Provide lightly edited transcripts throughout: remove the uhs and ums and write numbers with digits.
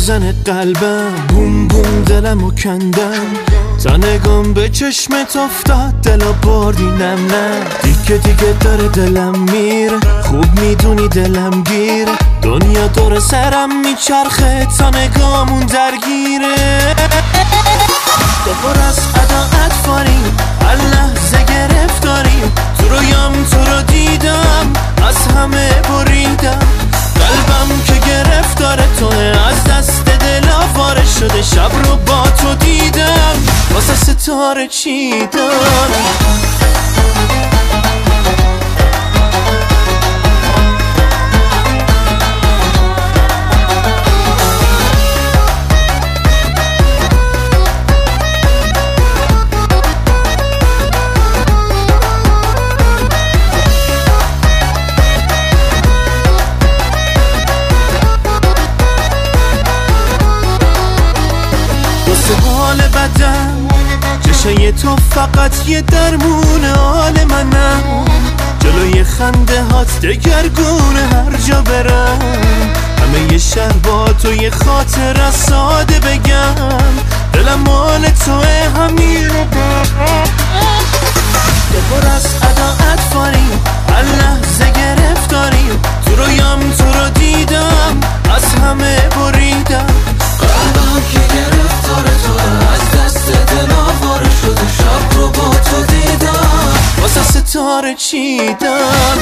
میزنه قلبم، بوم بوم دلمو کندم. تا نگام به چشمت افتاد دلو بردی نم نم. دیگه داره دلم میره، خوب میدونی دلم گیره. دنیا دور سرم میچرخه تا نگامون درگیره. تو پر از عداعت فاریم، هر لحظه گرفتاریم. تو رویام تو رو دیدم، از همه بریدم. قلبم که گرفتار توه، از دست دل آواره شده. شب رو با تو دیدم، واسه ستاره چیدم. حال بدم چشای تو فقط یه درمون حال منم. جلوی خنده هات دگرگونه، هر جا برم همه یه شهر با تو یه خاطره ساده بگم. دلم مال توه، همین رو تو پر از عداعت فاریم، هر لحظه گرفتاریم. تو رویام تو رو دیدم، از همه بریدم. قلبم که گرفتار توه، از دست دل آواره شده. شب رو با تو دیدم، واسه ستاره چیدم.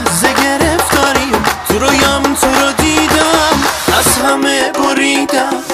تو رویام تو رو دیدم، از همه بریدم.